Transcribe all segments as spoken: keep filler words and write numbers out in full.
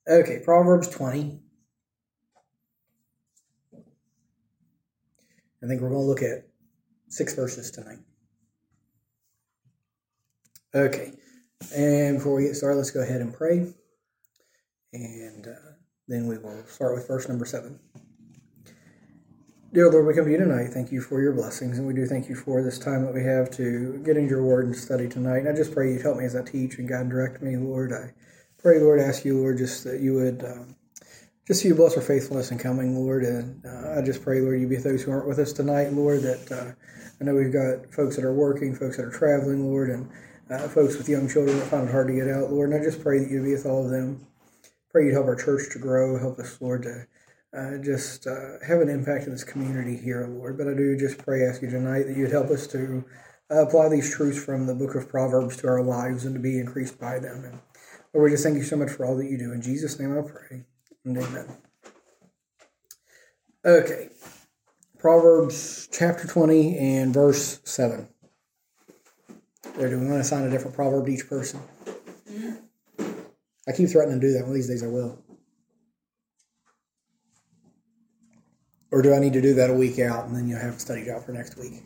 Okay, Proverbs twenty. I think we're going to look at six verses tonight. Okay, and before we get started, let's go ahead and pray. And uh, then we will start with verse number seven. Dear Lord, we come to you tonight. Thank you for your blessings, and we do thank you for this time that we have to get into your word and study tonight. And I just pray you'd help me as I teach and guide and direct me, Lord. I pray, Lord, ask you, Lord, just that you would um, just you bless our faithfulness in coming, Lord. And uh, I just pray, Lord, you be with those who aren't with us tonight, Lord, that uh, I know we've got folks that are working, folks that are traveling, Lord, and uh, folks with young children that find it hard to get out, Lord. And I just pray that you'd be with all of them. Pray you'd help our church to grow. Help us, Lord, to uh, just uh, have an impact in this community here, Lord. But I do just pray, ask you tonight that you'd help us to uh, apply these truths from the book of Proverbs to our lives and to be increased by them. And Lord, we just thank you so much for all that you do. In Jesus' name I pray. And amen. Okay. Proverbs chapter twenty and verse seven. There, do we want to assign a different proverb to each person? I keep threatening to do that. One of these days I will. Or do I need to do that a week out and then you'll have a study job for next week?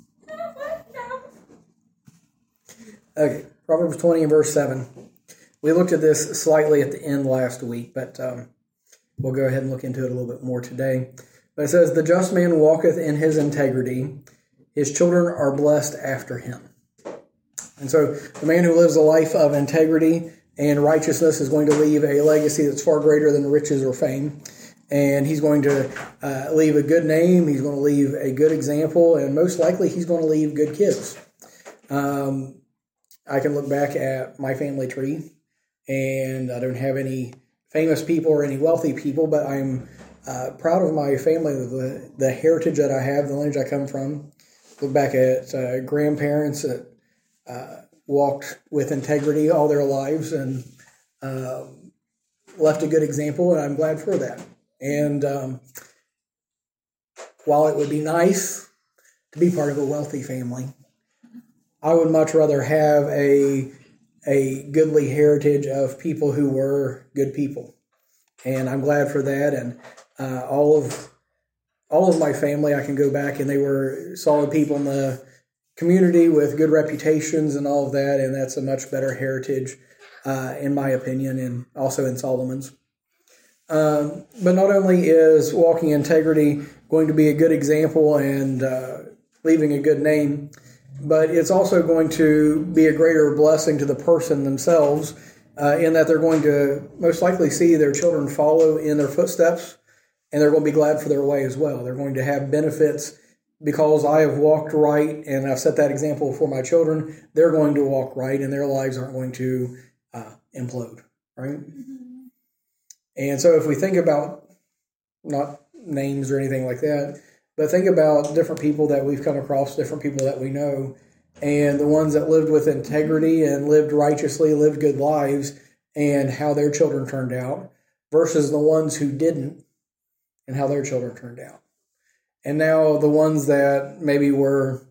Okay, Proverbs twenty and verse seven. We looked at this slightly at the end last week, but um, we'll go ahead and look into it a little bit more today. But it says, "The just man walketh in his integrity. His children are blessed after him." And so the man who lives a life of integrity and righteousness is going to leave a legacy that's far greater than riches or fame. And he's going to uh, leave a good name. He's going to leave a good example. And most likely he's going to leave good kids. Um, I can look back at my family tree. And I don't have any famous people or any wealthy people. But I'm uh, proud of my family, the, the heritage that I have, the lineage I come from. Look back at uh, grandparents that uh, walked with integrity all their lives and um, left a good example, and I'm glad for that. And um, while it would be nice to be part of a wealthy family, I would much rather have a a goodly heritage of people who were good people, and I'm glad for that. And uh, all of all of my family, I can go back and they were solid people in the community with good reputations and all of that, and that's a much better heritage, uh, in my opinion, and also in Solomon's. Um, but not only is walking integrity going to be a good example and uh, leaving a good name, but it's also going to be a greater blessing to the person themselves, uh, in that they're going to most likely see their children follow in their footsteps, and they're going to be glad for their way as well. They're going to have benefits because I have walked right and I've set that example for my children. They're going to walk right and their lives aren't going to uh, implode, right? Mm-hmm. And so if we think about, not names or anything like that, but think about different people that we've come across, different people that we know, and the ones that lived with integrity and lived righteously, lived good lives, and how their children turned out, versus the ones who didn't and how their children turned out. And now the ones that maybe were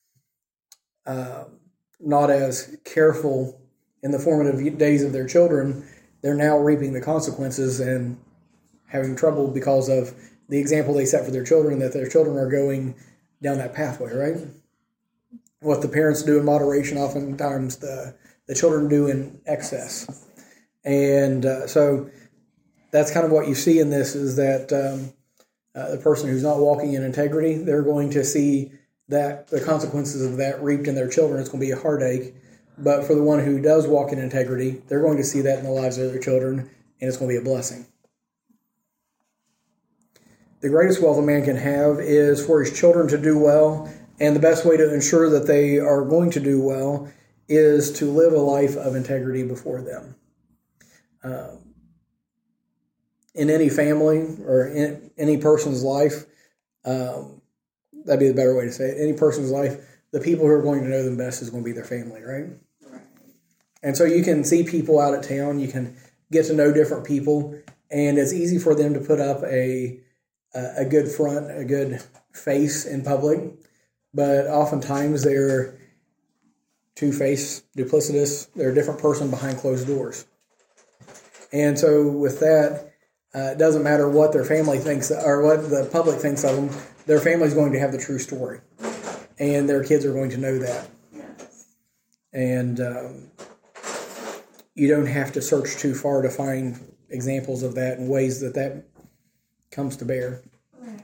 uh, not as careful in the formative days of their children, they're now reaping the consequences and having trouble because of the example they set for their children, that their children are going down that pathway, right? What the parents do in moderation, oftentimes the, the children do in excess. And uh, so that's kind of what you see in this, is that um, uh, the person who's not walking in integrity, they're going to see that the consequences of that reaped in their children. It's going to be a heartache. But for the one who does walk in integrity, they're going to see that in the lives of their children, and it's going to be a blessing. The greatest wealth a man can have is for his children to do well, and the best way to ensure that they are going to do well is to live a life of integrity before them. Uh, in any family or in any person's life, um, that'd be the better way to say it. Any person's life, the people who are going to know them best is going to be their family, right? And so you can see people out at town, you can get to know different people, and it's easy for them to put up a a good front, a good face in public, but oftentimes they're two-faced, duplicitous, they're a different person behind closed doors. And so with that, uh, it doesn't matter what their family thinks or what the public thinks of them, their family's going to have the true story. And their kids are going to know that. Yes. And um, you don't have to search too far to find examples of that and ways that that comes to bear. Right.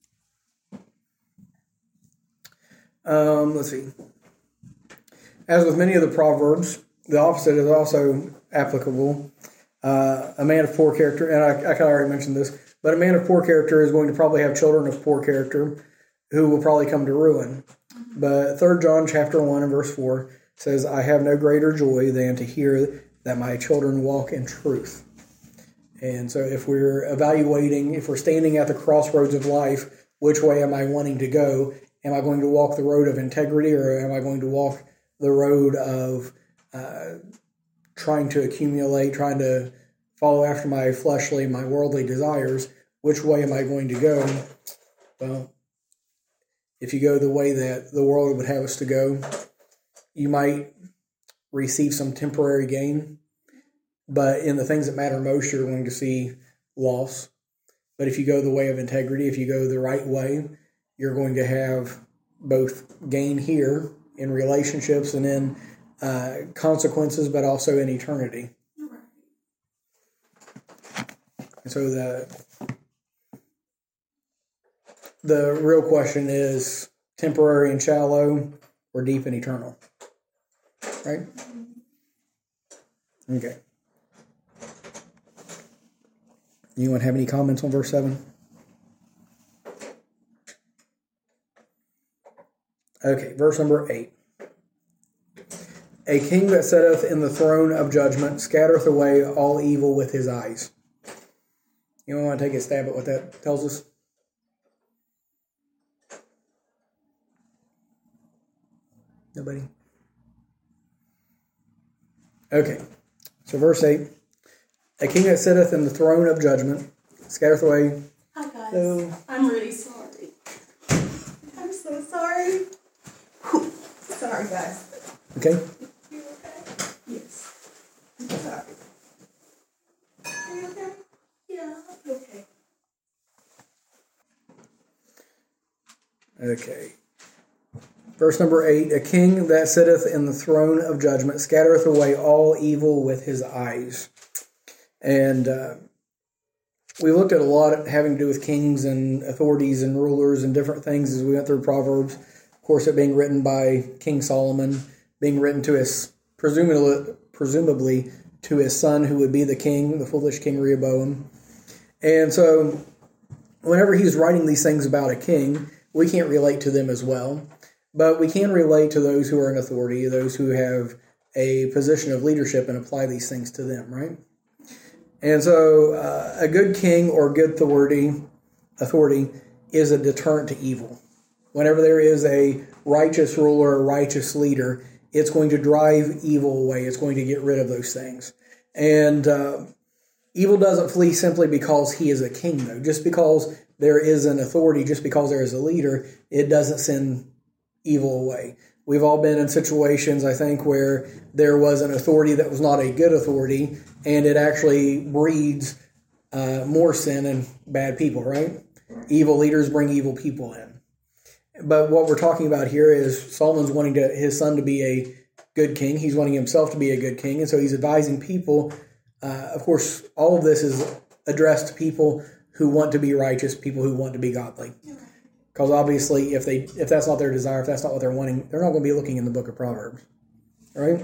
Um, let's see. As with many of the Proverbs, the opposite is also applicable. Uh, a man of poor character, and I, I kind of already mentioned this, but a man of poor character is going to probably have children of poor character who will probably come to ruin. Mm-hmm. But Third John chapter one and verse four says, I have no greater joy than to hear that my children walk in truth. And so if we're evaluating, if we're standing at the crossroads of life, which way am I wanting to go? Am I going to walk the road of integrity, or am I going to walk the road of uh, trying to accumulate, trying to follow after my fleshly, my worldly desires? Which way am I going to go? Well, if you go the way that the world would have us to go, you might receive some temporary gain, but in the things that matter most, you're going to see loss. But if you go the way of integrity, if you go the right way, you're going to have both gain here in relationships and in uh, consequences, but also in eternity. And so the the real question is temporary and shallow, or deep and eternal, right? Okay. Anyone have any comments on verse seven? Okay, verse number eight. A king that sitteth in the throne of judgment scattereth away all evil with his eyes. You want to take a stab at what that tells us? Nobody? Okay, so verse eight. A king that sitteth in the throne of judgment scattereth away. Hi guys. Hello. I'm really sorry. I'm so sorry. Whew. Sorry guys. Okay. You okay? Yes. I'm sorry. Are you okay? Yeah, I'm okay. Okay. Verse number eight. A king that sitteth in the throne of judgment scattereth away all evil with his eyes. And uh, we looked at a lot having to do with kings and authorities and rulers and different things as we went through Proverbs. Of course, it being written by King Solomon, being written to his, presumably, presumably to his son who would be the king, the foolish King Rehoboam. And so whenever he's writing these things about a king, we can't relate to them as well. But we can relate to those who are in authority, those who have a position of leadership, and apply these things to them, right? And so uh, a good king or good authority, authority is a deterrent to evil. Whenever there is a righteous ruler, a righteous leader, it's going to drive evil away. It's going to get rid of those things. And uh, evil doesn't flee simply because he is a king, though. Just because there is an authority, just because there is a leader, it doesn't send evil away. We've all been in situations, I think, where there was an authority that was not a good authority, and it actually breeds uh, more sin and bad people, right? Evil leaders bring evil people in. But what we're talking about here is Solomon's wanting to, his son to be a good king. He's wanting himself to be a good king, and so he's advising people. Uh, of course, all of this is addressed to people who want to be righteous, people who want to be godly. Because obviously, if they if that's not their desire, if that's not what they're wanting, they're not going to be looking in the book of Proverbs, right?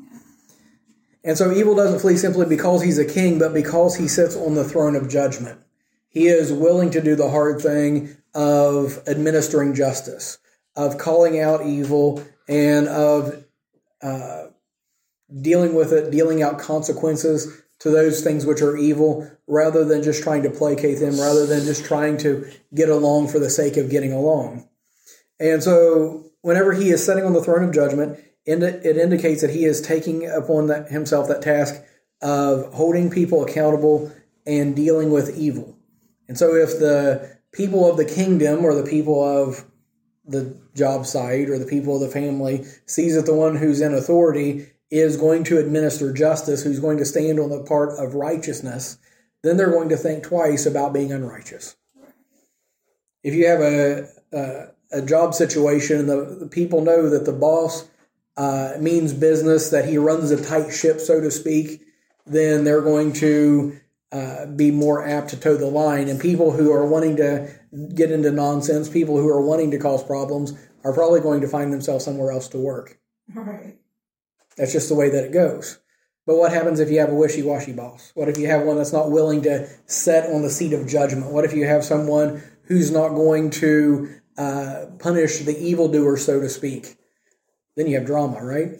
And so evil doesn't flee simply because he's a king, but because he sits on the throne of judgment. He is willing to do the hard thing of administering justice, of calling out evil, and of uh, dealing with it, dealing out consequences to those things which are evil, rather than just trying to placate them, rather than just trying to get along for the sake of getting along. And so whenever he is sitting on the throne of judgment, it indicates that he is taking upon that, himself that task of holding people accountable and dealing with evil. And so if the people of the kingdom or the people of the job site or the people of the family sees that the one who's in authority is going to administer justice, who's going to stand on the part of righteousness, then they're going to think twice about being unrighteous. If you have a a, a job situation and the, the people know that the boss uh, means business, that he runs a tight ship, so to speak, then they're going to uh, be more apt to toe the line. And people who are wanting to get into nonsense, people who are wanting to cause problems, are probably going to find themselves somewhere else to work. Right. That's just the way that it goes. But what happens if you have a wishy-washy boss? What if you have one that's not willing to sit on the seat of judgment? What if you have someone who's not going to uh, punish the evildoer, so to speak? Then you have drama, right?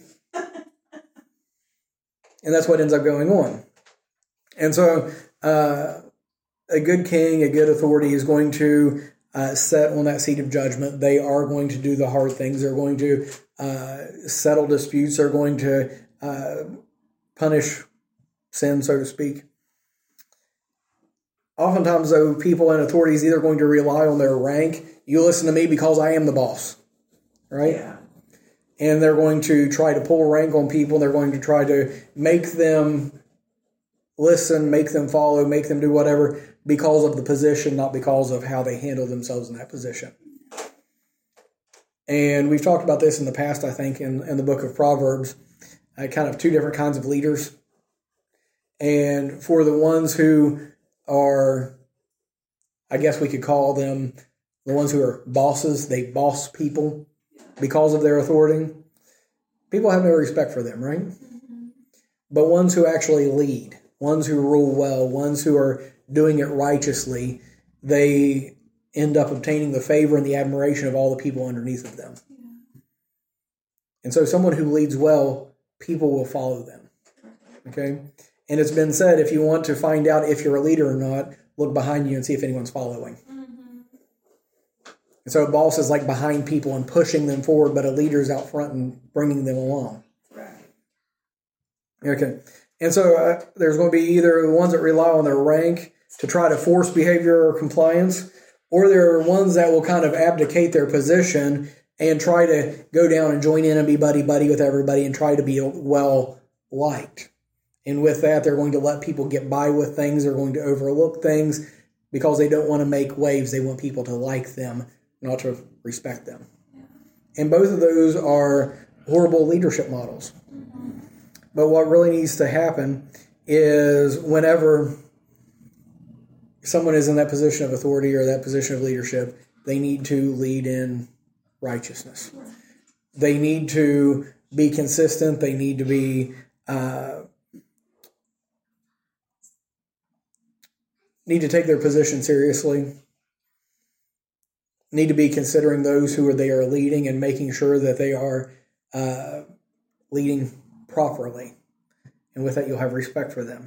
And that's what ends up going on. And so uh, a good king, a good authority is going to uh, sit on that seat of judgment. They are going to do the hard things. They're going to uh, settle disputes. They're going to uh, punish sin, so to speak. Oftentimes, though, people in authority is either going to rely on their rank. You listen to me because I am the boss, right? Yeah. And they're going to try to pull rank on people. They're going to try to make them listen, make them follow, make them do whatever because of the position, not because of how they handle themselves in that position. And we've talked about this in the past, I think, in, in the book of Proverbs, uh, kind of two different kinds of leaders. And for the ones who are, I guess we could call them the ones who are bosses, they boss people because of their authority. People have no respect for them, right? Mm-hmm. But ones who actually lead, ones who rule well, ones who are doing it righteously, they end up obtaining the favor and the admiration of all the people underneath of them. Yeah. And so someone who leads well, people will follow them. Okay? And it's been said, if you want to find out if you're a leader or not, look behind you and see if anyone's following. Mm-hmm. And so a boss is like behind people and pushing them forward, but a leader is out front and bringing them along. Right. Okay. And so uh, there's going to be either the ones that rely on their rank to try to force behavior or compliance, or there are ones that will kind of abdicate their position and try to go down and join in and be buddy-buddy with everybody and try to be well-liked. And with that, they're going to let people get by with things. They're going to overlook things because they don't want to make waves. They want people to like them, not to respect them. Yeah. And both of those are horrible leadership models. Mm-hmm. But what really needs to happen is whenever someone is in that position of authority or that position of leadership, they need to lead in righteousness. Right. They need to be consistent. They need to be uh, need to take their position seriously, need to be considering those who are they are leading and making sure that they are uh, leading properly. And with that, you'll have respect for them.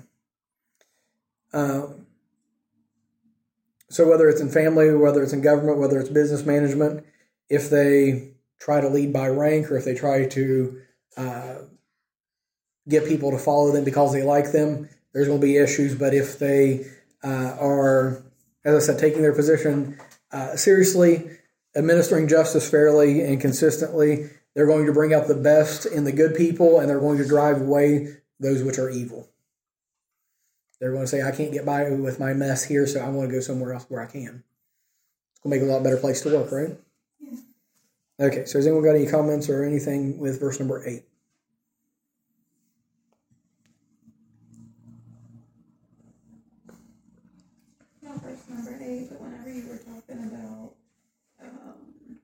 Um, so whether it's in family, whether it's in government, whether it's business management, if they try to lead by rank or if they try to uh, get people to follow them because they like them, there's going to be issues. But if they Uh, are, as I said, taking their position uh, seriously, administering justice fairly and consistently, they're going to bring out the best in the good people, and they're going to drive away those which are evil. They're going to say, I can't get by with my mess here, so I want to go somewhere else where I can. It's going to make it a lot better place to work, right? Yeah. Okay, so has anyone got any comments or anything with verse number eight? Verse number eight, but whenever you were talking about um,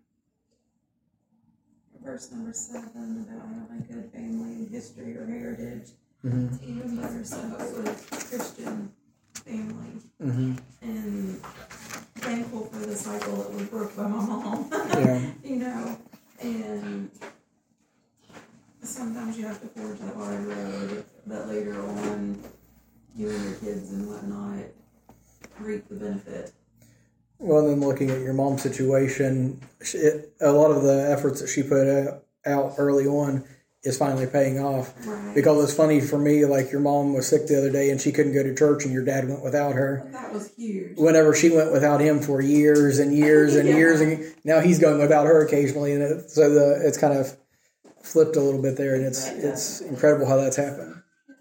verse number seven about having a good family history or heritage, mm-hmm. it's even better so with Christian family. Mm-hmm. And thankful for the cycle that was broke by my mom. Yeah. You know, and sometimes you have to forge the hard road, but later on, you and your kids and whatnot reap the benefit. Well, then looking at your mom's situation, it, a lot of the efforts that she put out early on is finally paying off. Right. Because it's funny for me, like your mom was sick the other day and she couldn't go to church and your dad went without her. That was huge. Whenever she went without him for years and years and yeah. years, and now he's going without her occasionally, and it, so the it's kind of flipped a little bit there, and it's it's incredible how that's happened.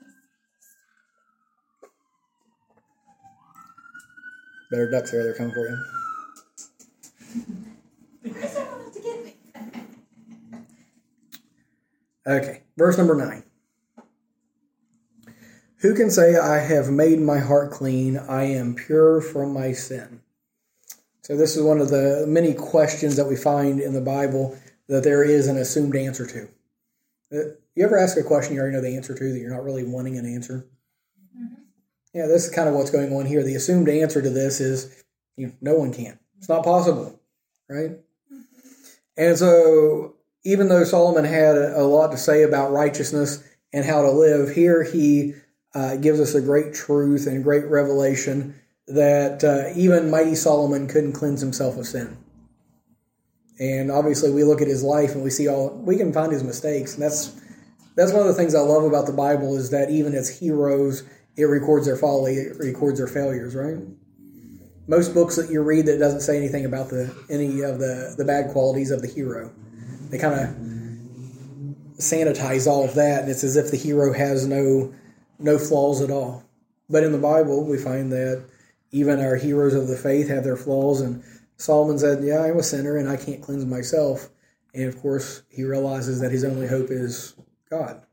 Better ducks there, they're coming for you. Okay, verse number nine. Who can say, I have made my heart clean, I am pure from my sin? So this is one of the many questions that we find in the Bible that there is an assumed answer to. You ever ask a question you already know the answer to that you're not really wanting an answer? Mm-hmm. Yeah, this is kind of what's going on here. The assumed answer to this is, you know, no one can. It's not possible, right? Mm-hmm. And so even though Solomon had a lot to say about righteousness and how to live, here he uh, gives us a great truth and great revelation that uh, even mighty Solomon couldn't cleanse himself of sin. And obviously we look at his life and we see all, we can find his mistakes. And that's that's one of the things I love about the Bible is that even as heroes, it records their folly, it records their failures, right? Most books that you read that doesn't say anything about the any of the, the bad qualities of the hero. They kind of sanitize all of that, and it's as if the hero has no no flaws at all. But in the Bible, we find that even our heroes of the faith have their flaws, and Solomon said, yeah, I'm a sinner, and I can't cleanse myself. And, of course, he realizes that his only hope is God.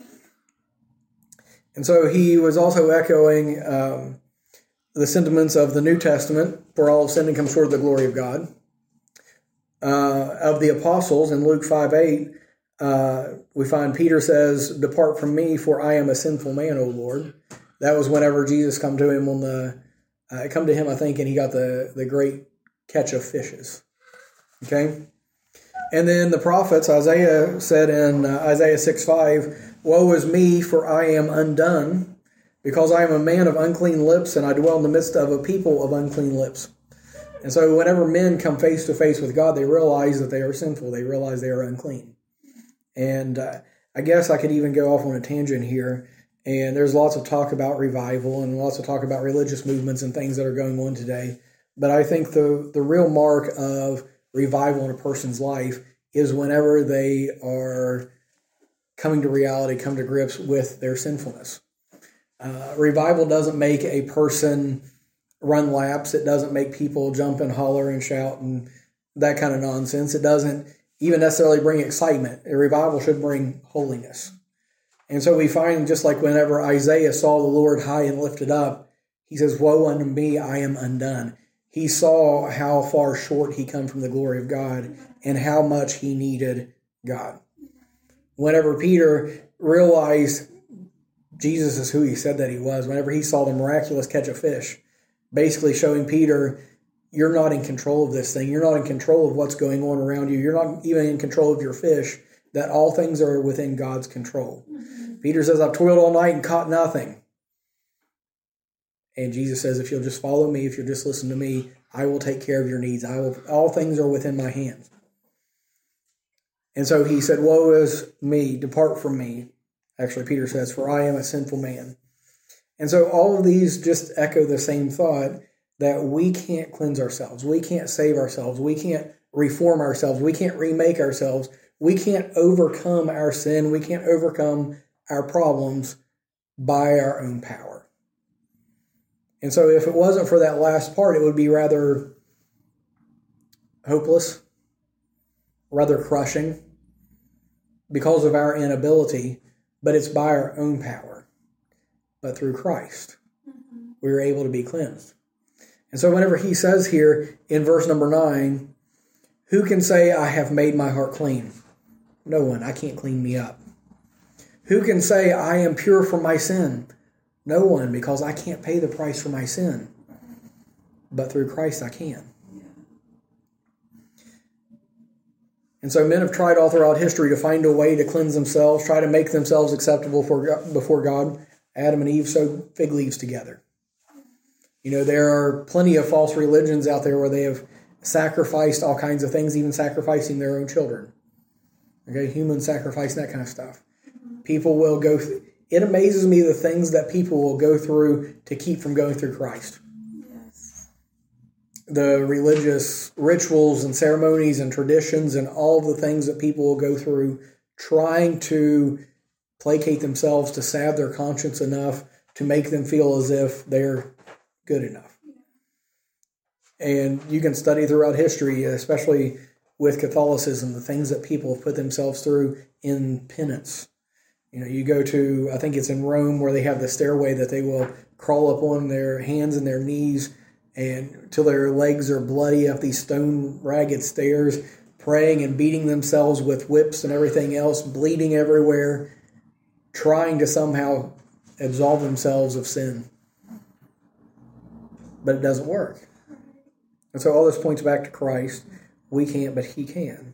And so he was also echoing um, the sentiments of the New Testament, for all sin comes short of the glory of God. Uh, of the apostles, in Luke five eight, uh, we find Peter says, depart from me, for I am a sinful man, O Lord. That was whenever Jesus come to him on the, uh, come to him, I think, and he got the, the great catch of fishes. Okay? And then the prophets, Isaiah said in uh, Isaiah six five, woe is me, for I am undone, because I am a man of unclean lips, and I dwell in the midst of a people of unclean lips. And so whenever men come face to face with God, they realize that they are sinful. They realize they are unclean. And uh, I guess I could even go off on a tangent here. And there's lots of talk about revival and lots of talk about religious movements and things that are going on today. But I think the, the real mark of revival in a person's life is whenever they are coming to reality, come to grips with their sinfulness. Uh, revival doesn't make a person run laps. It doesn't make people jump and holler and shout and that kind of nonsense. It doesn't even necessarily bring excitement. A revival should bring holiness. And so we find, just like whenever Isaiah saw the Lord high and lifted up, he says, woe unto me, I am undone. He saw how far short he come from the glory of God and how much he needed God. Whenever Peter realized Jesus is who he said that he was, whenever he saw the miraculous catch of fish, basically showing Peter, you're not in control of this thing. You're not in control of what's going on around you. You're not even in control of your fish, that all things are within God's control. Mm-hmm. Peter says, I've toiled all night and caught nothing. And Jesus says, if you'll just follow me, if you'll just listen to me, I will take care of your needs. I will. All things are within my hands. And so he said, woe is me, depart from me. Actually, Peter says, for I am a sinful man. And so all of these just echo the same thought, that we can't cleanse ourselves. We can't save ourselves. We can't reform ourselves. We can't remake ourselves. We can't overcome our sin. We can't overcome our problems by our own power. And so if it wasn't for that last part, it would be rather hopeless, rather crushing, because of our inability, but it's by our own power. But through Christ, mm-hmm. we are able to be cleansed. And so whenever he says here in verse number nine, who can say, I have made my heart clean? No one. I can't clean me up. Who can say, I am pure from my sin? No one, because I can't pay the price for my sin. But through Christ I can. And so men have tried all throughout history to find a way to cleanse themselves, try to make themselves acceptable for, before God. Adam and Eve sewed fig leaves together. You know, there are plenty of false religions out there where they have sacrificed all kinds of things, even sacrificing their own children. Okay, human sacrifice, that kind of stuff. People will go through. It amazes me the things that people will go through to keep from going through Christ. Yes. The religious rituals and ceremonies and traditions and all the things that people will go through trying to placate themselves to salve their conscience enough to make them feel as if they're good enough. And you can study throughout history, especially with Catholicism, the things that people have put themselves through in penance. You know, you go to, I think it's in Rome, where they have the stairway that they will crawl up on their hands and their knees and till their legs are bloody up these stone ragged stairs, praying and beating themselves with whips and everything else, bleeding everywhere, trying to somehow absolve themselves of sin. But it doesn't work. And so all this points back to Christ. We can't, but he can.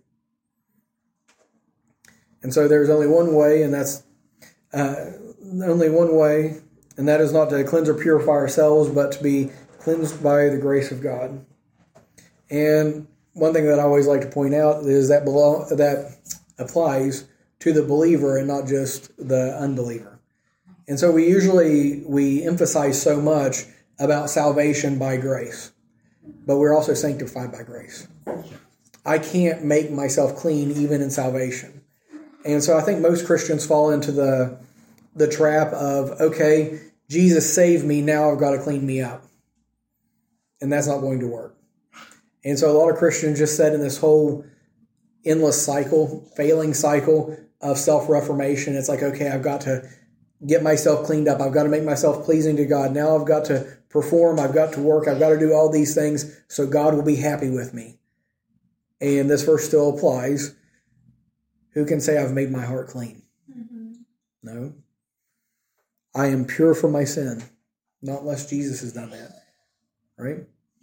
And so there's only one way, and that's uh, only one way, and that is not to cleanse or purify ourselves, but to be cleansed by the grace of God. And one thing that I always like to point out is that below, that applies to the believer and not just the unbeliever. And so we usually, we emphasize so much about salvation by grace, but we're also sanctified by grace. I can't make myself clean even in salvation. And so I think most Christians fall into the the trap of, okay, Jesus saved me, now I've got to clean me up. And that's not going to work. And so a lot of Christians just set in this whole endless cycle, failing cycle of self-reformation. It's like, okay, I've got to get myself cleaned up. I've got to make myself pleasing to God. Now I've got to perform. I've got to work. I've got to do all these things so God will be happy with me. And this verse still applies. Who can say I've made my heart clean? Mm-hmm. No. I am pure from my sin. Not unless Jesus has done that. Right?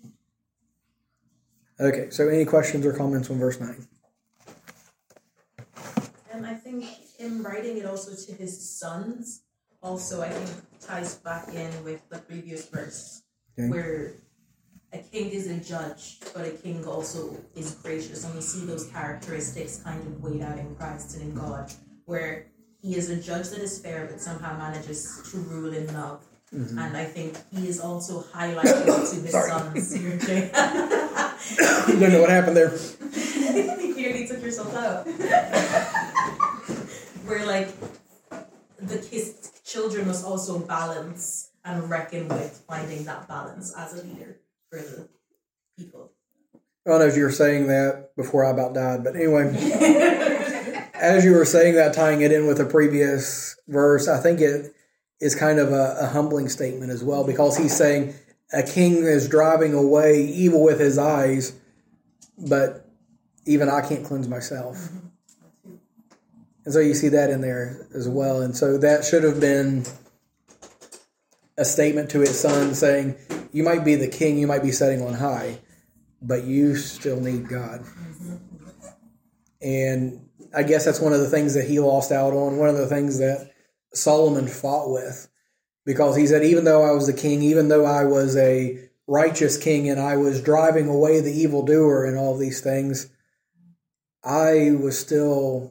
Okay, so any questions or comments on verse nine? And I think him writing it also to his sons also, I think, ties back in with the previous verse, okay, where a king is a judge, but a king also is gracious. And we see those characteristics kind of weighed out in Christ and in God, where he is a judge that is fair, but somehow manages to rule in love. Mm-hmm. And I think he is also highlighting to his sons. Don't know what happened there. You nearly took yourself out. Where, like, the his children must also balance and reckon with finding that balance as a leader for the people. I don't know if you were saying that before I about died, but anyway, as you were saying that, tying it in with a previous verse, I think it is kind of a, a humbling statement as well, because he's saying a king is driving away evil with his eyes, but even I can't cleanse myself. Mm-hmm. And so you see that in there as well. And so that should have been a statement to his son saying, you might be the king, you might be sitting on high, but you still need God. Mm-hmm. And I guess that's one of the things that he lost out on, one of the things that Solomon fought with, because he said, even though I was the king, even though I was a righteous king and I was driving away the evildoer and all these things, I was still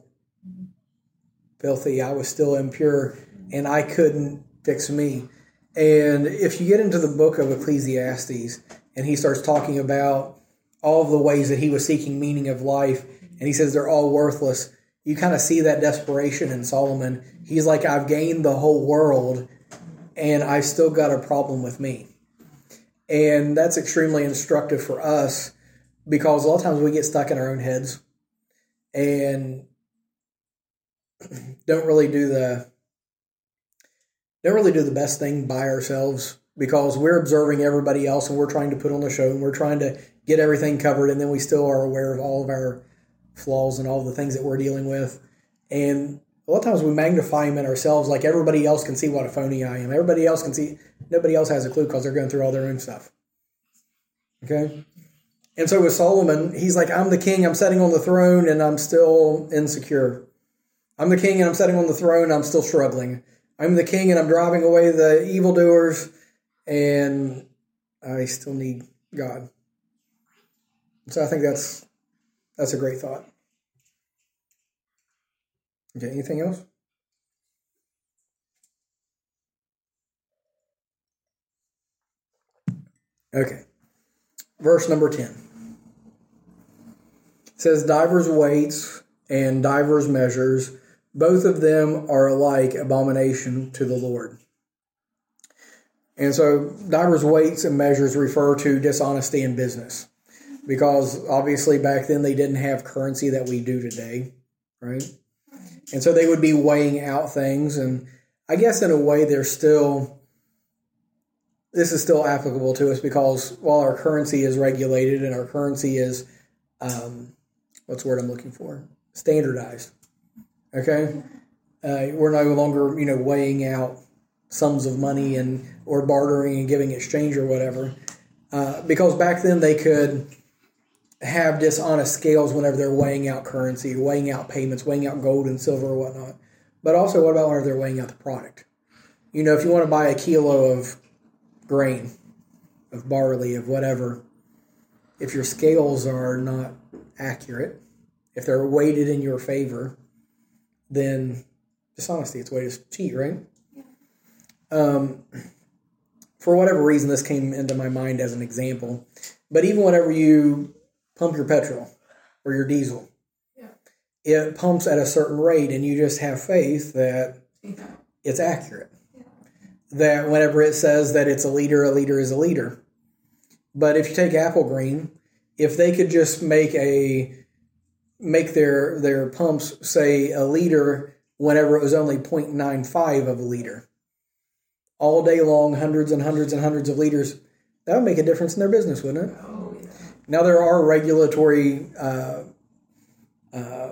filthy, I was still impure, and I couldn't fix me. And if you get into the book of Ecclesiastes, and he starts talking about all of the ways that he was seeking meaning of life, and he says they're all worthless, you kind of see that desperation in Solomon. He's like, I've gained the whole world, and I've still got a problem with me. And that's extremely instructive for us, because a lot of times we get stuck in our own heads and don't really do the don't really do the best thing by ourselves, because we're observing everybody else and we're trying to put on the show and we're trying to get everything covered, and then we still are aware of all of our flaws and all the things that we're dealing with. And a lot of times we magnify them in ourselves, like everybody else can see what a phony I am. Everybody else can see, nobody else has a clue because they're going through all their own stuff. Okay? And so with Solomon, he's like, I'm the king, I'm sitting on the throne, and I'm still insecure. I'm the king and I'm sitting on the throne and I'm still struggling. I'm the king and I'm driving away the evildoers, and I still need God. So I think that's that's a great thought. Okay, anything else? Okay. Verse number ten. It says, divers weights and divers measures, both of them are alike abomination to the Lord. And so divers weights and measures refer to dishonesty in business, because obviously back then they didn't have currency that we do today, right? And so they would be weighing out things, and I guess in a way they're still, this is still applicable to us, because while our currency is regulated and our currency is, um, what's the word I'm looking for? Standardized, okay? Uh, we're no longer, you know, weighing out sums of money and or bartering and giving exchange or whatever, uh, because back then they could have dishonest scales whenever they're weighing out currency, weighing out payments, weighing out gold and silver or whatnot. But also, what about whenever they're weighing out the product? You know, if you want to buy a kilo of grain, of barley, of whatever, if your scales are not accurate, if they're weighted in your favor, then dishonesty, it's a way to cheat, right? Um, for whatever reason, this came into my mind as an example. But even whenever you pump your petrol or your diesel, yeah. it pumps at a certain rate, and you just have faith that yeah. it's accurate. Yeah. That whenever it says that it's a liter, a liter is a liter. But if you take Apple Green, if they could just make a make their their pumps say a liter whenever it was only zero point nine five of a liter, all day long, hundreds and hundreds and hundreds of liters, that would make a difference in their business, wouldn't it? Oh, yeah. Now, there are regulatory uh, uh,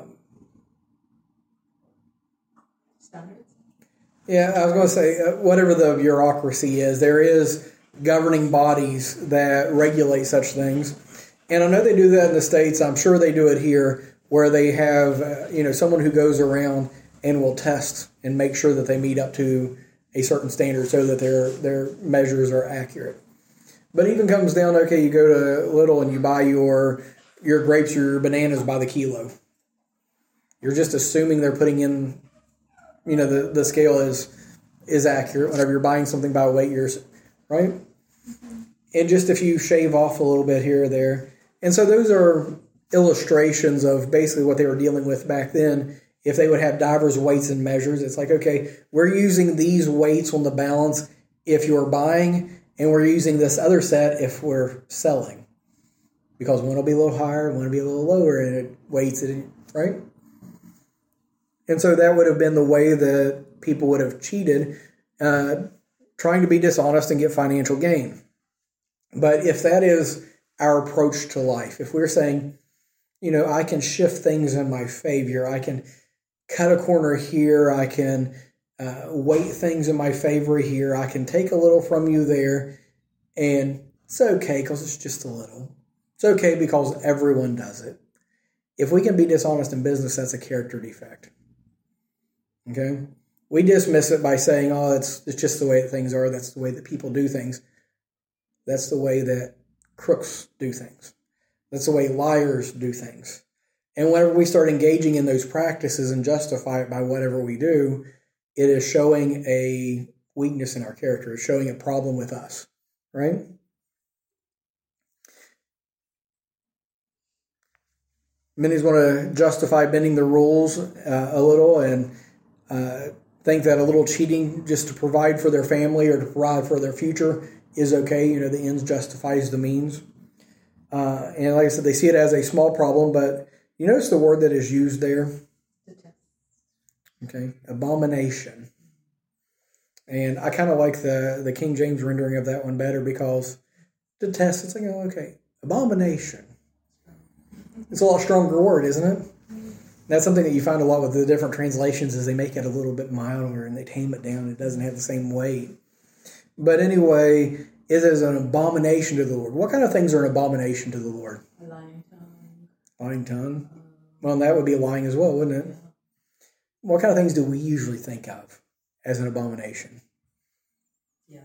standards. Yeah, I was going to say, uh, whatever the bureaucracy is, there is governing bodies that regulate such things. And I know they do that in the States. I'm sure they do it here, where they have, uh, you know, someone who goes around and will test and make sure that they meet up to a certain standard so that their their measures are accurate. But it even comes down to, okay, you go to Lidl and you buy your your grapes or your bananas by the kilo. You're just assuming they're putting in, you know, the, the scale is is accurate whenever you're buying something by weight, you're, right? Mm-hmm. And just if you shave off a little bit here or there. And so those are illustrations of basically what they were dealing with back then. If they would have divers weights and measures, it's like, okay, we're using these weights on the balance if you're buying, and we're using this other set if we're selling. Because one will be a little higher, one will be a little lower, and it weights it, right? And so that would have been the way that people would have cheated, uh, trying to be dishonest and get financial gain. But if that is our approach to life, if we're saying, you know, I can shift things in my favor, I can cut a corner here, I can uh, weight things in my favor here, I can take a little from you there, and it's okay because it's just a little. It's okay because everyone does it. If we can be dishonest in business, that's a character defect. Okay? We dismiss it by saying, oh, it's, it's just the way that things are, that's the way that people do things. That's the way that crooks do things. That's the way liars do things. And whenever we start engaging in those practices and justify it by whatever we do, it is showing a weakness in our character. It's showing a problem with us, right? Many want to justify bending the rules uh, a little and uh, think that a little cheating just to provide for their family or to provide for their future is okay. You know, the ends justifies the means. Uh, and like I said, they see it as a small problem, but you notice the word that is used there? Okay, abomination. And I kind of like the, the King James rendering of that one better because detest, it's like, oh, okay, abomination. It's a lot stronger word, isn't it? That's something that you find a lot with the different translations is they make it a little bit milder and they tame it down. It doesn't have the same weight. But anyway, it is an abomination to the Lord. What kind of things are an abomination to the Lord? A lying tongue. Lying tongue? Well, that would be lying as well, wouldn't it? Yeah. What kind of things do we usually think of as an abomination? Yeah.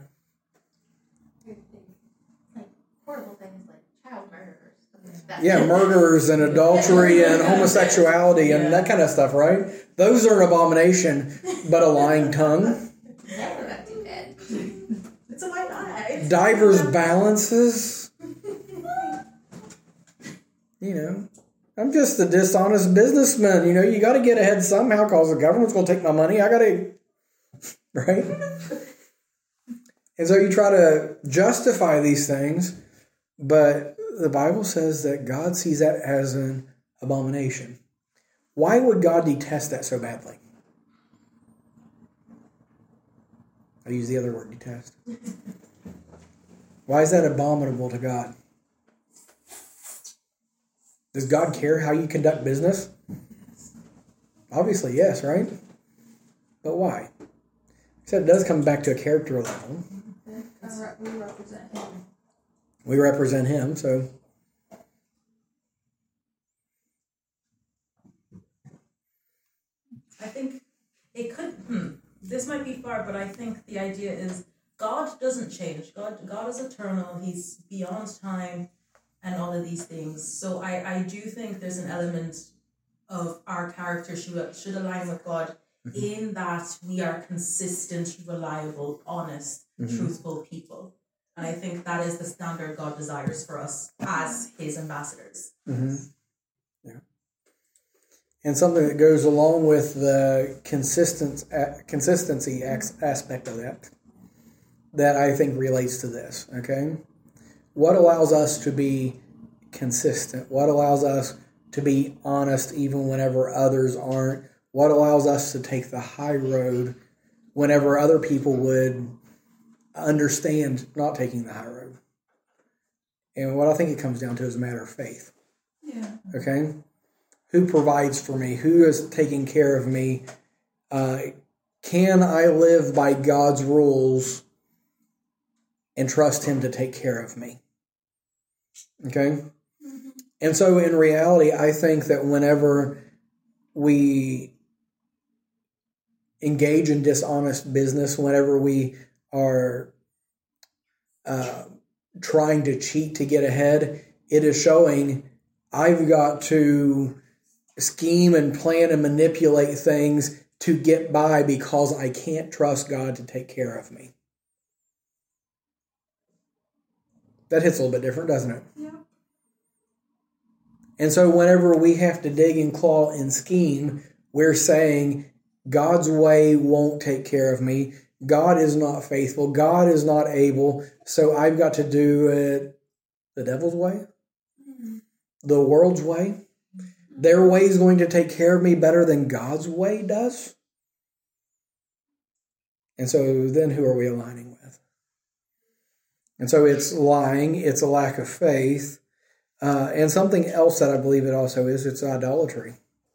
Like horrible things like child murderers. Yeah, murderers and adultery and homosexuality and yeah. that kind of stuff, right? Those are an abomination, but a lying tongue? That's not too bad. It's a white lie. Divers balances? You know, I'm just a dishonest businessman. You know, you got to get ahead somehow because the government's going to take my money. I got to, right? And so you try to justify these things, but the Bible says that God sees that as an abomination. Why would God detest that so badly? I use the other word, detest. Why is that abominable to God? Does God care how you conduct business? Obviously, yes, right? But why? So it does come back to a character level. We represent him. We represent him, so... I think it could, hmm, this might be far, but I think the idea is God doesn't change. God God is eternal. He's beyond time and all of these things. So I, I do think there's an element of our character should, should align with God mm-hmm. in that we are consistent, reliable, honest, mm-hmm. truthful people. And I think that is the standard God desires for us as his ambassadors. Mm-hmm. Yeah. And something that goes along with the consistent, consistency aspect of that, that I think relates to this, okay? What allows us to be consistent? What allows us to be honest even whenever others aren't? What allows us to take the high road whenever other people would understand not taking the high road? And what I think it comes down to is a matter of faith. Yeah. Okay? Who provides for me? Who is taking care of me? Uh, can I live by God's rules and trust him to take care of me? Okay? Mm-hmm. And so in reality, I think that whenever we engage in dishonest business, whenever we are uh, trying to cheat to get ahead, it is showing I've got to scheme and plan and manipulate things to get by because I can't trust God to take care of me. That hits a little bit different, doesn't it? Yeah. And so whenever we have to dig and claw and scheme, we're saying God's way won't take care of me. God is not faithful. God is not able. So I've got to do it the devil's way, mm-hmm. the world's way. Their way is going to take care of me better than God's way does. And so then who are we aligning with? And so it's lying, it's a lack of faith, uh, and something else that I believe it also is, it's idolatry.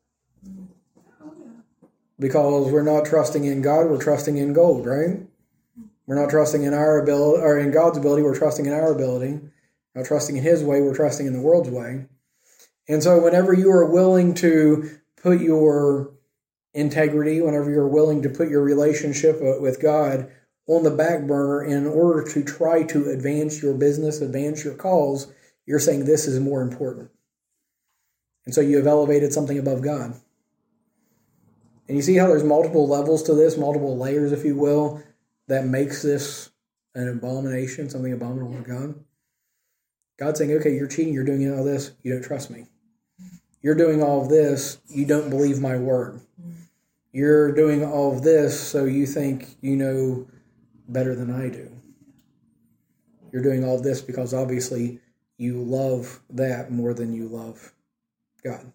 Because we're not trusting in God, we're trusting in gold, right? We're not trusting in our ability, or in God's ability, we're trusting in our ability. We're not trusting in his way, we're trusting in the world's way. And so whenever you are willing to put your integrity, whenever you're willing to put your relationship with God on the back burner in order to try to advance your business, advance your cause, you're saying this is more important. And so you have elevated something above God. And you see how there's multiple levels to this, multiple layers, if you will, that makes this an abomination, something abominable to God. God's saying, okay, you're cheating, you're doing all this, you don't trust me. You're doing all of this, you don't believe my word. You're doing all of this, so you think you know better than I do. You're doing all of this because obviously you love that more than you love God.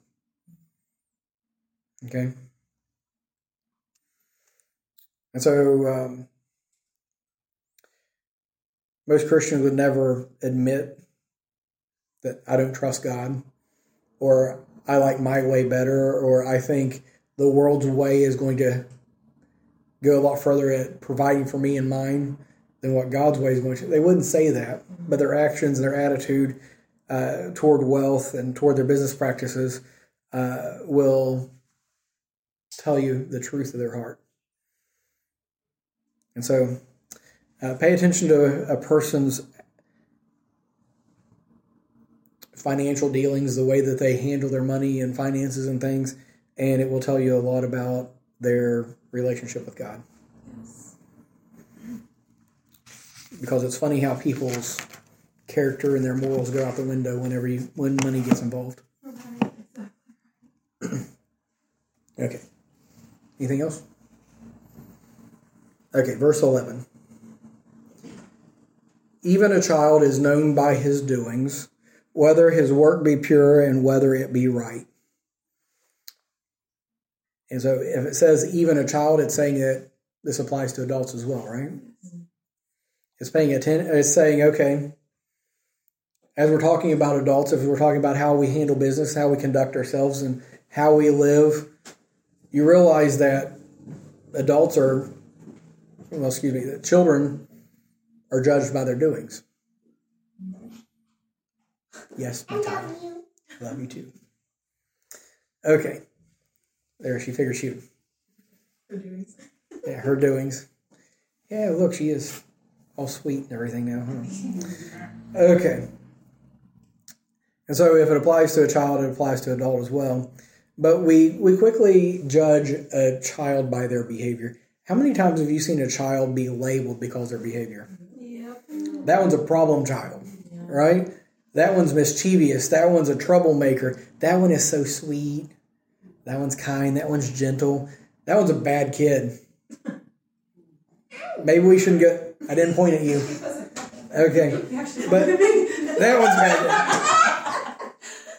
Okay? And so um, most Christians would never admit that I don't trust God, or I like my way better, or I think the world's way is going to go a lot further at providing for me and mine than what God's way is going to. They wouldn't say that, but their actions and their attitude uh, toward wealth and toward their business practices uh, will tell you the truth of their heart. And so uh, pay attention to a, a person's financial dealings, the way that they handle their money and finances and things, and it will tell you a lot about their relationship with God. Yes. Because it's funny how people's character and their morals go out the window whenever you, when money gets involved. Right, exactly. Okay. Anything else? Okay, verse eleven. Even a child is known by his doings, whether his work be pure and whether it be right. And so if it says even a child, it's saying that this applies to adults as well, right? It's paying attention. It's saying, okay, as we're talking about adults, if we're talking about how we handle business, how we conduct ourselves, and how we live, you realize that adults are, well, excuse me, that children are judged by their doings. Yes, my child. love you. Love you too. Okay. There, she figures she would. Her doings. Yeah, her doings. Yeah, look, she is all sweet and everything now. Huh? Okay. And so if it applies to a child, it applies to an adult as well. But we, we quickly judge a child by their behavior. How many times have you seen a child be labeled because of their behavior? Yep. That one's a problem child, right? That one's mischievous. That one's a troublemaker. That one is so sweet. That one's kind. That one's gentle. That one's a bad kid. Maybe we shouldn't get... I didn't point at you. Okay. But that one's bad.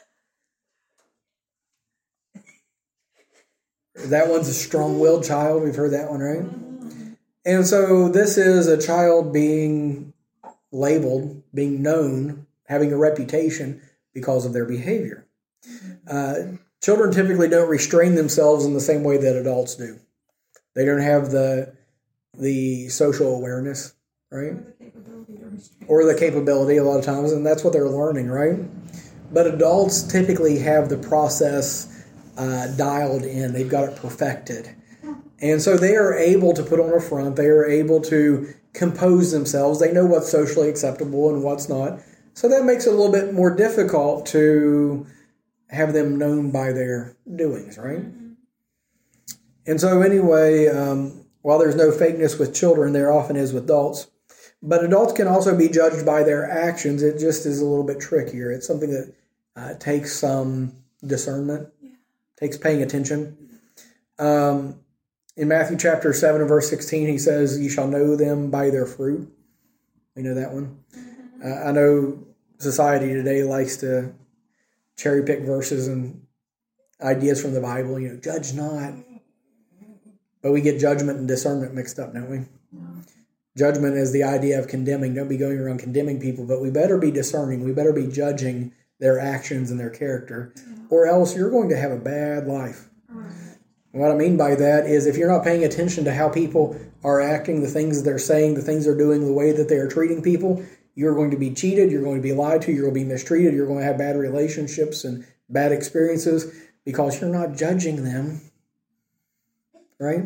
That one's a strong-willed child. We've heard that one, right? And so this is a child being labeled, being known, having a reputation because of their behavior. Uh, children typically don't restrain themselves in the same way that adults do. They don't have the the social awareness, right? Or the capability to restrain. Or the capability a lot of times, and that's what they're learning, right? But adults typically have the process uh, dialed in. They've got it perfected. And so they are able to put on a front. They are able to compose themselves. They know what's socially acceptable and what's not. So that makes it a little bit more difficult to have them known by their doings, right? Mm-hmm. And so anyway, um, while there's no fakeness with children, there often is with adults. But adults can also be judged by their actions. It just is a little bit trickier. It's something that uh, takes some discernment, yeah. takes paying attention. Um, in Matthew chapter seven and verse sixteen, he says, "You shall know them by their fruit." We know that one. Mm-hmm. Uh, I know society today likes to cherry pick verses and ideas from the Bible. You know, judge not. But we get judgment and discernment mixed up, don't we? No. Judgment is the idea of condemning. Don't be going around condemning people, but we better be discerning. We better be judging their actions and their character, yeah. or else you're going to have a bad life. Right. What I mean by that is if you're not paying attention to how people are acting, the things they're saying, the things they're doing, the way that they are treating people, you're going to be cheated, you're going to be lied to, you're going to be mistreated, you're going to have bad relationships and bad experiences because you're not judging them. Right?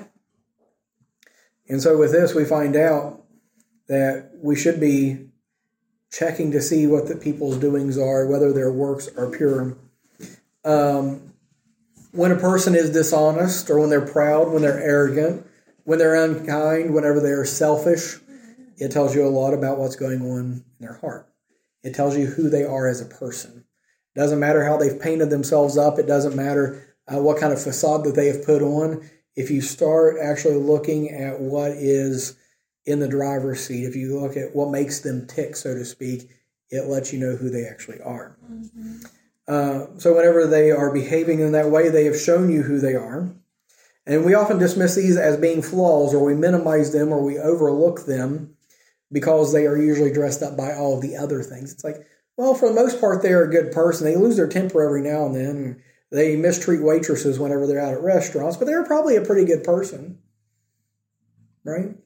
And so with this, we find out that we should be checking to see what the people's doings are, whether their works are pure. Um, when a person is dishonest, or when they're proud, when they're arrogant, when they're unkind, whenever they're selfish, it tells you a lot about what's going on in their heart. It tells you who they are as a person. It doesn't matter how they've painted themselves up. It doesn't matter uh, what kind of facade that they have put on. If you start actually looking at what is in the driver's seat, if you look at what makes them tick, so to speak, it lets you know who they actually are. Mm-hmm. Uh, so whenever they are behaving in that way, they have shown you who they are. And we often dismiss these as being flaws, or we minimize them, or we overlook them because they are usually dressed up by all of the other things. It's like, well, for the most part, they're a good person. They lose their temper every now and then. They mistreat waitresses whenever they're out at restaurants, but they're probably a pretty good person, right?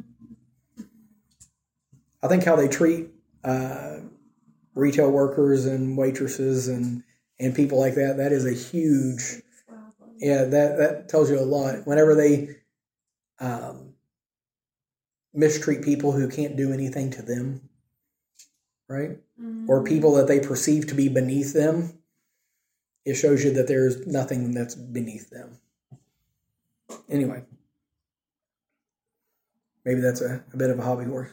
I think how they treat uh, retail workers and waitresses and, and people like that, that is a huge, yeah, that, that tells you a lot. Whenever they um, mistreat people who can't do anything to them, right? Mm-hmm. Or people that they perceive to be beneath them, it shows you that there's nothing that's beneath them. Anyway, maybe that's a, a bit of a hobby horse.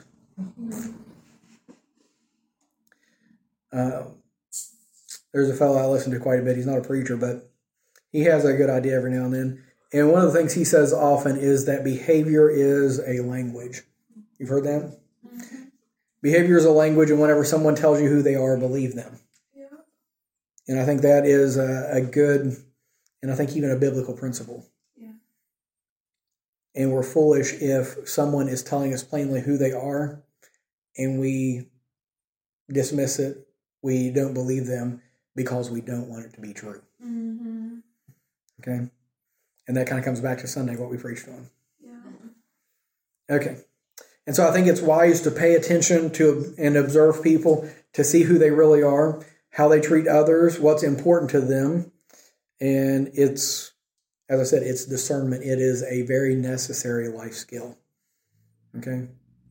Uh, there's a fellow I listen to quite a bit. He's not a preacher, but He has a good idea every now and then. And one of the things he says often is that behavior is a language. You've heard that? Mm-hmm. Behavior is a language, and whenever someone tells you who they are, believe them. Yeah. And I think that is a, a good, and I think even a biblical principle. Yeah. And we're foolish if someone is telling us plainly who they are, and we dismiss it, we don't believe them because we don't want it to be true. Mm-hmm. Okay? And that kind of comes back to Sunday, what we preached on. Yeah. Okay. And so I think it's wise to pay attention to and observe people to see who they really are, how they treat others, what's important to them. And it's, as I said, it's discernment. It is a very necessary life skill. Okay?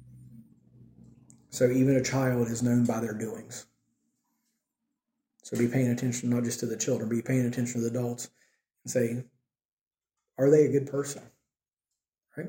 So even a child is known by their doings. So be paying attention not just to the children, be paying attention to the adults and say, are they a good person? Right?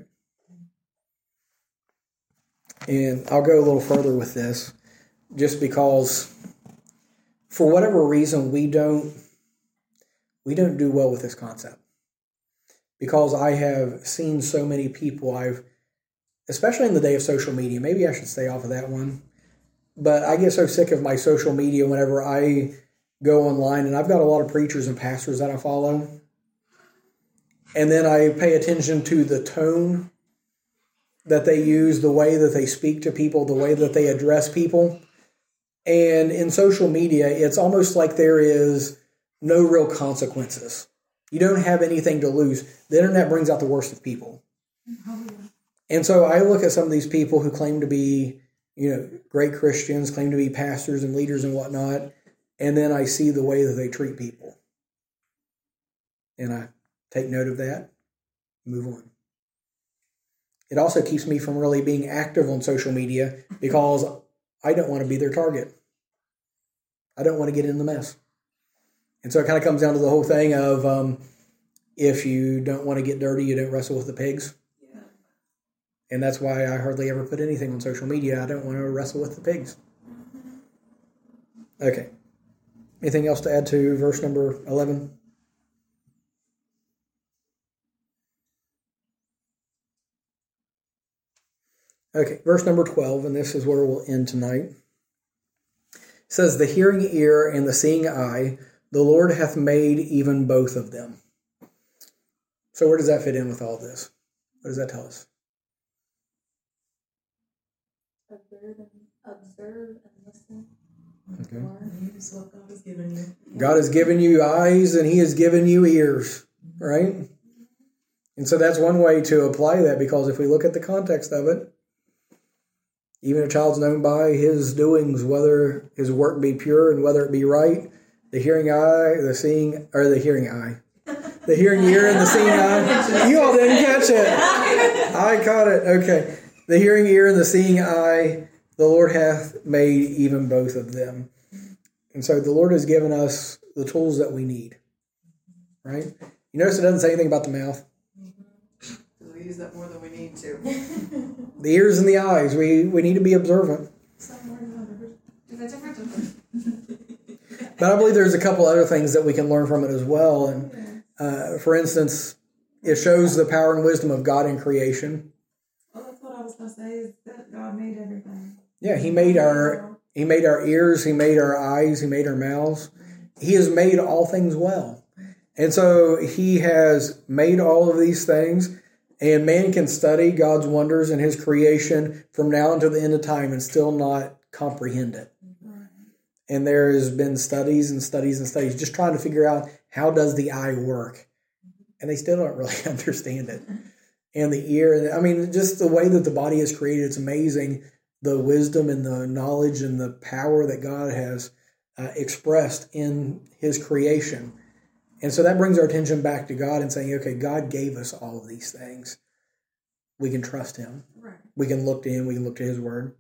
And I'll go a little further with this, just because for whatever reason we don't we don't do well with this concept. Because I have seen so many people, I've especially in the day of social media, maybe I should stay off of that one. But I get so sick of my social media whenever I go online, and I've got a lot of preachers and pastors that I follow. And then I pay attention to the tone that they use, the way that they speak to people, the way that they address people. And in social media, it's almost like there is no real consequences. You don't have anything to lose. The internet brings out the worst of people. And so I look at some of these people who claim to be, you know, great Christians, claim to be pastors and leaders and whatnot, and then I see the way that they treat people. And I take note of that, move on. It also keeps me from really being active on social media because I don't want to be their target. I don't want to get in the mess. And so it kind of comes down to the whole thing of um, if you don't want to get dirty, you don't wrestle with the pigs. Yeah. And that's why I hardly ever put anything on social media. I don't want to wrestle with the pigs. Mm-hmm. Okay. Anything else to add to verse number eleven? Okay, verse number twelve, and this is where we'll end tonight. It says, the hearing ear and the seeing eye, the Lord hath made even both of them. So where does that fit in with all this? What does that tell us? Observe and, observe and listen. Okay. It's what God has given you. God has given you eyes and he has given you ears, right? And so that's one way to apply that, because if we look at the context of it, even a child's known by his doings, whether his work be pure and whether it be right. The hearing eye, the seeing, or the hearing eye. The hearing ear and the seeing eye. You all didn't catch it. I caught it. Okay. The hearing ear and the seeing eye, the Lord hath made even both of them. And so the Lord has given us the tools that we need. Right? You notice it doesn't say anything about the mouth. We use that more than we need to. The ears and the eyes, we, we need to be observant. But I believe there's a couple other things that we can learn from it as well. And uh, for instance, it shows the power and wisdom of God in creation. Well, that's what I was going to say, is that God made everything. Yeah, He made our He made our ears, He made our eyes, He made our mouths. He has made all things well. And so He has made all of these things. And man can study God's wonders and His creation from now until the end of time and still not comprehend it. Right. And there has been studies and studies and studies just trying to figure out, how does the eye work? And they still don't really understand it. And the ear, I mean, just the way that the body is created, it's amazing, the wisdom and the knowledge and the power that God has uh, expressed in His creation. And so that brings our attention back to God and saying, okay, God gave us all of these things. We can trust Him. Right. We can look to Him. We can look to His Word.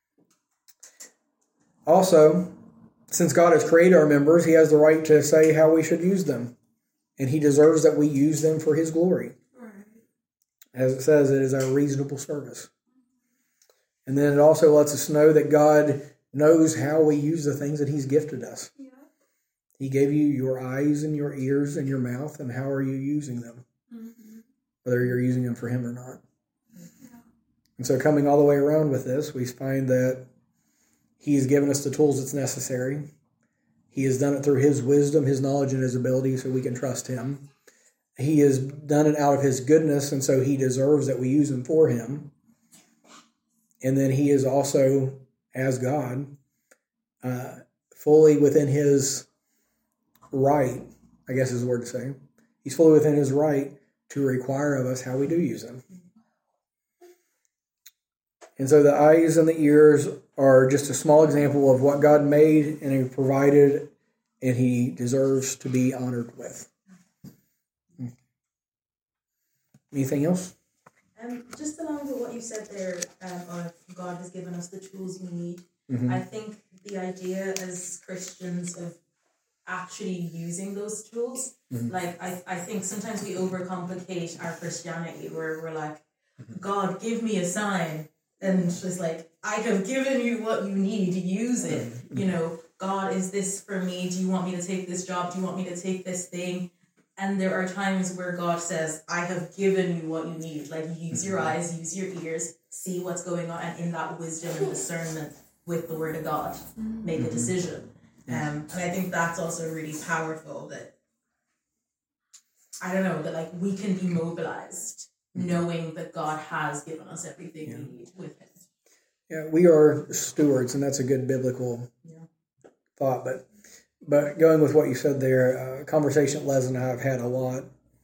Also, since God has created our members, He has the right to say how we should use them. And He deserves that we use them for His glory. Right. As it says, it is our reasonable service. And then it also lets us know that God knows how we use the things that He's gifted us. Yeah. He gave you your eyes and your ears and your mouth, and how are you using them? Mm-hmm. Whether you're using them for Him or not. Yeah. And so coming all the way around with this, we find that He's given us the tools that's necessary. He has done it through His wisdom, His knowledge, and His ability, so we can trust Him. He has done it out of His goodness, and so He deserves that we use Him for Him. And then He is also, as God, uh, fully within His right, I guess is the word to say. He's fully within His right to require of us how we do use Him. And so the eyes and the ears are just a small example of what God made and He provided, and He deserves to be honored with. Anything else? Um, just along with what you said there, um, of God has given us the tools we need. Mm-hmm. I think the idea as Christians of actually using those tools, mm-hmm. like I, I think sometimes we overcomplicate our Christianity, where we're like, God, give me a sign. And it's just like, I have given you what you need, use it. You know, God, is this for me? Do you want me to take this job? Do you want me to take this thing? And there are times where God says, I have given you what you need. Like, use your eyes, use your ears, see what's going on, and in that wisdom and discernment with the Word of God, make a decision. Um, and I think that's also really powerful, that, I don't know, that like we can be mobilized knowing that God has given us everything yeah. we need with Him. Yeah, we are stewards, and that's a good biblical yeah. thought. But but going with what you said there, a conversation Les and I have had a lot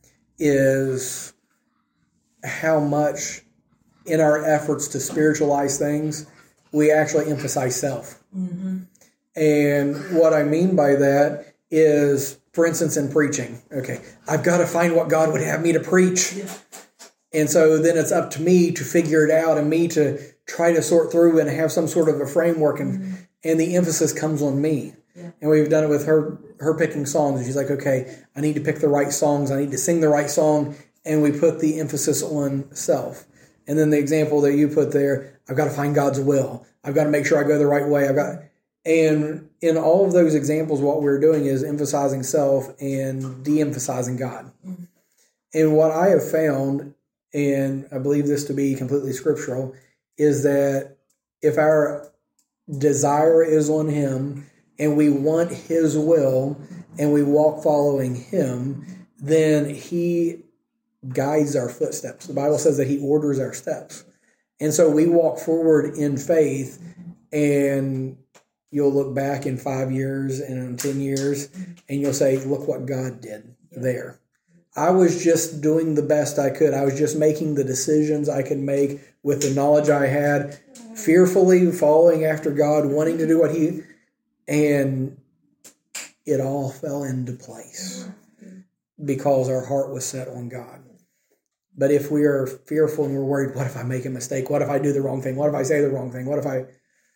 is how much in our efforts to spiritualize things, we actually emphasize self. Mm-hmm. And what I mean by that is, for instance, in preaching, okay, I've got to find what God would have me to preach. Yeah. And so then it's up to me to figure it out and me to try to sort through and have some sort of a framework. And, mm-hmm. and the emphasis comes on me. Yeah. And we've done it with her her picking songs. She's like, okay, I need to pick the right songs. I need to sing the right song. And we put the emphasis on self. And then the example that you put there, I've got to find God's will. I've got to make sure I go the right way. I've got, and in all of those examples, what we're doing is emphasizing self and de-emphasizing God. Mm-hmm. And what I have found, and I believe this to be completely scriptural, is that if our desire is on Him and we want His will and we walk following Him, then He guides our footsteps. The Bible says that He orders our steps. And so we walk forward in faith, and you'll look back in five years and in ten years, and you'll say, look what God did there. I was just doing the best I could. I was just making the decisions I could make with the knowledge I had, fearfully following after God, wanting to do what He, and it all fell into place because our heart was set on God. But if we are fearful and we're worried, what if I make a mistake? What if I do the wrong thing? What if I say the wrong thing? What if I,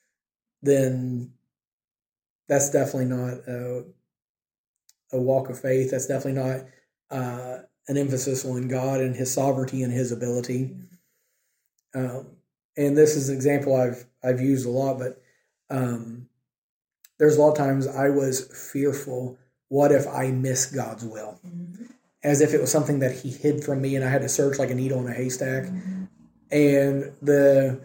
then that's definitely not a, a walk of faith. That's definitely not Uh, an emphasis on God and His sovereignty and His ability. Um, and this is an example I've I've used a lot, but um, there's a lot of times I was fearful, what if I miss God's will? Mm-hmm. As if it was something that He hid from me and I had to search like a needle in a haystack. Mm-hmm. And the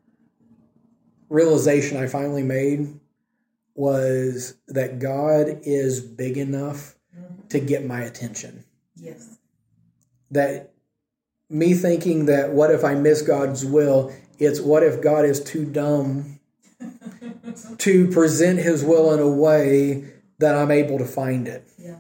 realization I finally made was that God is big enough mm-hmm. to get my attention. Yes. That me thinking that what if I miss God's will, it's what if God is too dumb to present His will in a way that I'm able to find it. Yeah.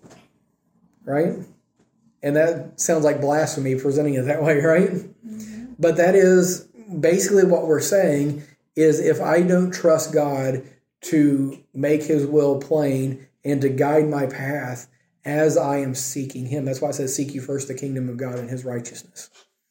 Right? And that sounds like blasphemy presenting it that way, right? Mm-hmm. But that is basically what we're saying is if I don't trust God to make His will plain and to guide my path, as I am seeking Him. That's why it says, seek ye first the kingdom of God and His righteousness.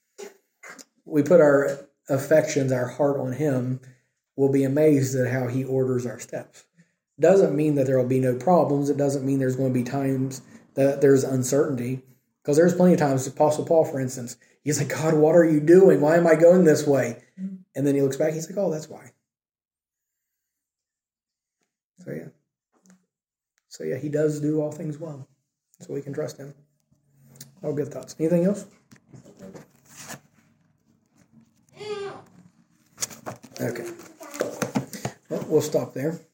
We put our affections, our heart on Him, we'll be amazed at how He orders our steps. Doesn't mean that there will be no problems. It doesn't mean there's going to be times that there's uncertainty. Because there's plenty of times, Apostle Paul, for instance, he's like, God, what are you doing? Why am I going this way? And then he looks back, he's like, oh, that's why. So, yeah. So yeah, he does do all things well. So we can trust him. All good thoughts. Anything else? Okay. Well, we'll stop there.